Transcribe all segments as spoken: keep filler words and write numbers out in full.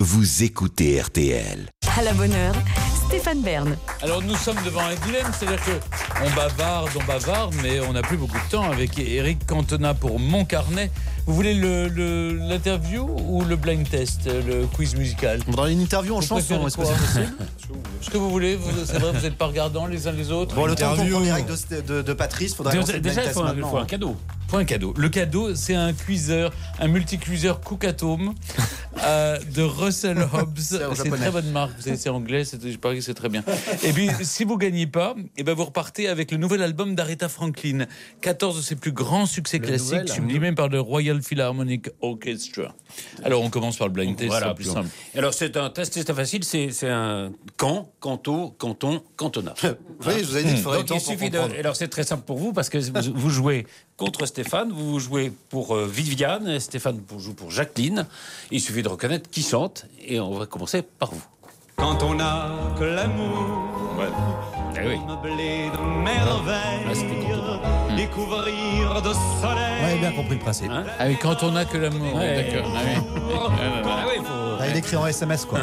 Vous écoutez R T L. À la bonne heure, Stéphane Bern. Alors nous sommes devant un dilemme, c'est-à-dire qu'on bavarde, on bavarde, mais on n'a plus beaucoup de temps avec Éric Cantona pour Mon Carnet. Vous voulez le, le, l'interview ou le blind test, le quiz musical? On voudrait une interview en vous chanson, est-ce que c'est possible? Ce que vous voulez, vous, c'est vrai, vous n'êtes pas regardants les uns les autres. Bon, le temps qu'on Interview. prend les règles de, de, de Patrice, faudrait lancer le blind Déjà, il test faut un, maintenant. faut un cadeau. Pour un cadeau. Le cadeau, c'est un cuiseur, un multicuiseur Cookatome euh, de Russell Hobbs. C'est une japonais. très bonne marque. Vous savez, c'est anglais, c'est, je parie que c'est très bien. Et puis, si vous gagnez pas, et ben vous repartez avec le nouvel album d'Aretha Franklin. quatorze de ses plus grands succès classiques, nouvel, sublimés par le Royal Philharmonic Orchestra. Alors, on commence par le blind test, Voilà, c'est plus plus simple. Alors, c'est un test, c'est facile, c'est, c'est un can, canto, canton, cantona. Oui, je vous avais dit qu'il faudrait Donc, le temps il pour suffit de. comprendre. Alors, c'est très simple pour vous parce que vous, vous jouez contre Stéphane, vous jouez pour euh, Viviane, et Stéphane joue pour Jacqueline. Il suffit de reconnaître qui chante et on va commencer par vous. Quand on a que l'amour, Eh oui. meublé de merveilles, Ah, c'était Cantona. découvrir de soleil. Ouais, bien compris le principe. Hein Ah oui, quand on a que l'amour. Ouais. D'accord. Ah oui. Ah oui, faut. Ah, il écrit en S M S, quoi.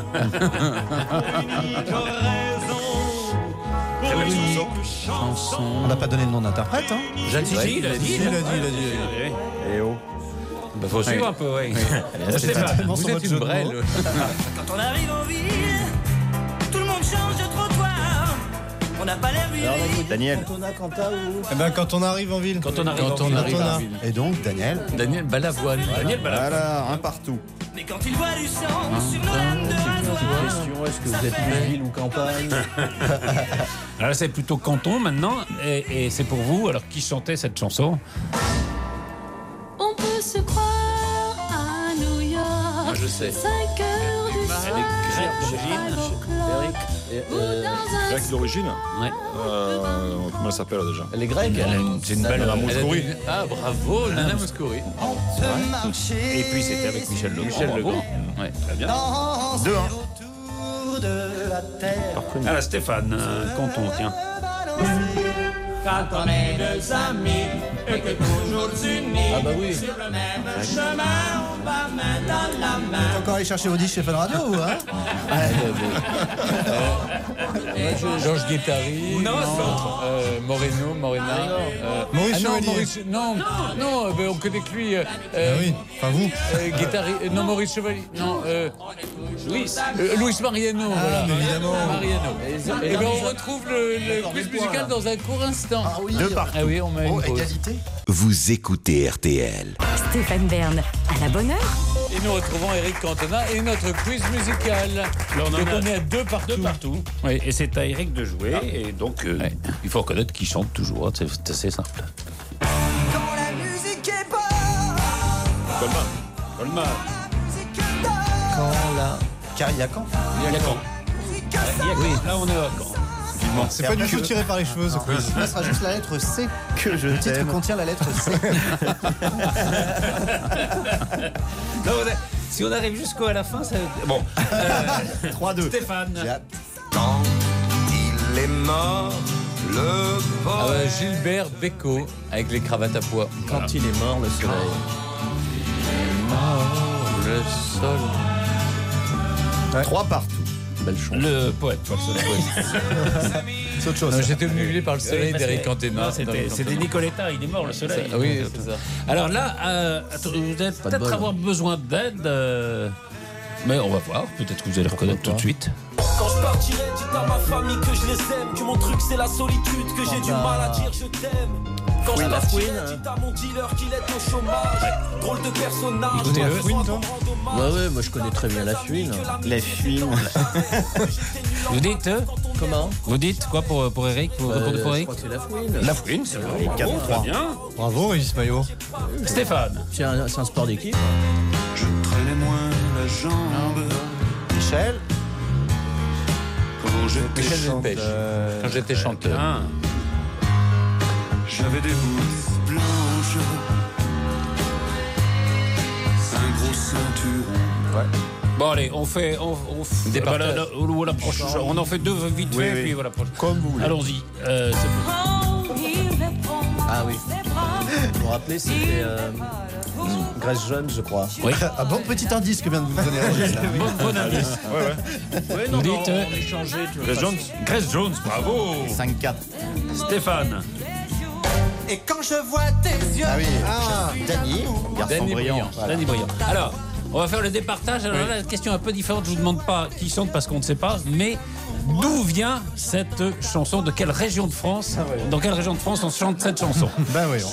Très belle chanson. Chanson. On n'a pas donné le nom d'interprète, hein. Jacques, Si, si, il a dit. il a dit, il a dit. Eh oh. Bah, faut suivre un peu, oui. Stéphane, tellement vous sur êtes votre une jeu de mots. brêle. Quand on arrive en ville, tout le monde change de trottoir. On n'a pas l'air vieilli. Daniel. Eh ben, quand on arrive en ville. Quand on arrive Quand en on ville. arrive Cantona. en ville. Et donc, Daniel. Daniel Balavoine. Daniel Balavoine. Voilà, un partout. Mais quand il voit du sang sur nos lames de rasoir. Est-ce que vous êtes plus ville ou campagne? Alors là, c'est plutôt canton maintenant, et, et c'est pour vous. Alors, qui chantait cette chanson? On peut se croire à New York. Moi, je sais. cinq heures du soir. Elle est grecque d'origine. Eric. Grecque d'origine Ouais. euh, Comment elle s'appelle déjà? Elle est grecque. Elle a une- c'est une belle Elle a Mouskouri. dit- Ah, bravo, Nana Mouskouri. Et puis c'était avec Michel Legrand. Michel bravo. Legrand. Ouais. Très bien. deux un. Autour de la terre. Alors Stéphane, euh, canton, tiens. Quand on est deux amis et que toujours unis. Ah bah oui. Sur le même chemin, on va main dans la main. T'as encore allé chercher vos disques chez Fun Radio, ou, hein? Georges Guettari. Non, non. Euh, Moreno, Morena. euh, Maurice ah non, Chevalier. Maurice, non, non, euh, ben, on connaît que lui. Euh, euh, oui, enfin vous. euh, Guettari, euh, non, Maurice Chevalier. Non, euh, Louis. Euh, Louis Mariano, voilà. évidemment. Mariano. Et ben, on retrouve le, le quiz musical dans un court instant. Ah oui. Deux partout. Ah oui, on met Oh, une pause. égalité. Vous écoutez R T L. Stéphane Bern. À la bonne heure. Et nous retrouvons Éric Cantona et notre quiz musical. Alors, on en donc a on est à deux partout. Deux partout. Oui, et c'est à Eric de jouer. Et donc, euh, Ouais. il faut reconnaître qu'il chante toujours. C'est c'est assez simple. Quand la musique est bonne, Goldman. Goldman. la musique est bonne. Quand la. Car il y a quand? Il y a quand Oui, là on est à quand C'est pas du tout tiré par les cheveux, ce quiz. Ça sera juste la lettre C. Que je Le titre contient la lettre C. Non, on est- si on arrive jusqu'à la fin, ça. Bon. Euh, trois deux. Stéphane. Quand il est mort, le Ah poète. ouais, Gilbert Bécaud avec les cravates à pois. Quand il est mort, le soleil. Le sol. Trois partout. Belle chance. Le poète, pas le soleil. C'est autre chose. Non, j'étais obnubilé par le soleil Oui, d'Éric parce que- Cantona. non, C'était c'était Nicoletta, il est mort, le soleil. Ah oui, c'est ça. Alors là, euh, attends, vous allez Pas de peut-être bol. avoir besoin d'aide. euh, Mais on va voir, peut-être que vous allez reconnaître tout de suite. Quand je partirai, dites à ma famille que je les aime, que mon truc c'est la solitude, que j'ai du mal à dire je t'aime. Quand je partirai, dites à mon dealer qu'il est au chômage. Drôle de personnage. Vous connaissez la fouine, toi ? Ouais, ouais, moi je connais très bien la fuine. La fuine. Vous dites euh, Comment? Vous dites quoi pour, pour Eric Vous répondez pour Je Eric crois que c'est la fouine. La fouine, c'est vrai. quatre Bon, trois. très bien. Bravo, Régis Maillot. Stéphane. C'est un, c'est un sport d'équipe. Je traînais moins la jambe Michel. quand j'étais Michel Delpech, Euh, quand j'étais chanteur. Ah. J'avais des boules blanches, un gros ceinturon. Bon allez, on fait, on, on, f- Des bah, la- partages. la- ou la prochaine- on en fait deux vite fait, puis voilà. Comme vous voulez. Allons-y. Euh, c'est bon. Oh, il est bon. Ah oui. Vous vous rappelez, c'était euh, Grace Jones, je crois. Oui. Un bon petit indice que vient de vous donner Régis, là. Bon, bon indice. Ouais, ouais. Oui, non, Vous non, dites, on euh, échangeait. tu vois, Grace Jones. Grace Jones, bravo. cinq quatre. Stéphane. Et quand je vois tes yeux. Ah oui. Ah, Dany, garçon Danny brillant. Brillant. Voilà. Danny Brillant. Alors, on va faire le départage. Alors là, la question est un peu différente. Je vous demande pas qui chante parce qu'on ne sait pas, mais d'où vient cette chanson? De quelle région de France? Dans quelle région de France on chante cette chanson? Ben oui.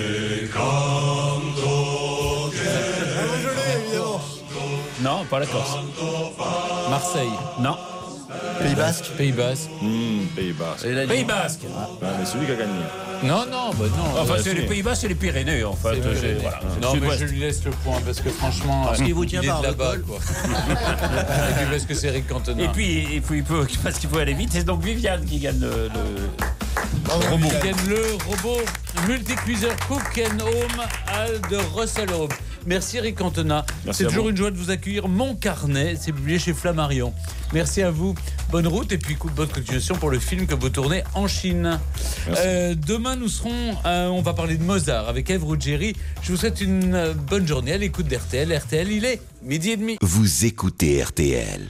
Non, pas la Corse. Marseille. Non. Pays Basque. Pays Basque. Mmh, Pays Basque. Pays Basque. Ouais, mais celui qui a gagné. Non, non, bah non. Enfin, euh, c'est si. les Pays Basques, c'est les Pyrénées, en fait. c'est C'est- Pyrénées. voilà, c'est le Non, mais sud-ouest. je lui laisse le point parce que franchement, Parce qu'il vous tient il est par de le là-bas, col. quoi. Et puis parce que c'est Eric Cantona. Et puis, et puis il peut, parce qu'il faut aller vite, c'est donc Viviane qui gagne le, le robot. Qui gagne le robot multicuiseur Cook and Home à de Russell Home. Merci Eric Cantona. Merci C'est à toujours vous. une joie de vous accueillir. Mon carnet, c'est publié chez Flammarion. Merci à vous. Bonne route et puis bonne continuation pour le film que vous tournez en Chine. Euh, demain, nous serons, euh, on va parler de Mozart avec Ève Ruggieri. Je vous souhaite une euh, bonne journée à l'écoute d'R T L. R T L, il est midi et demi. Vous écoutez R T L.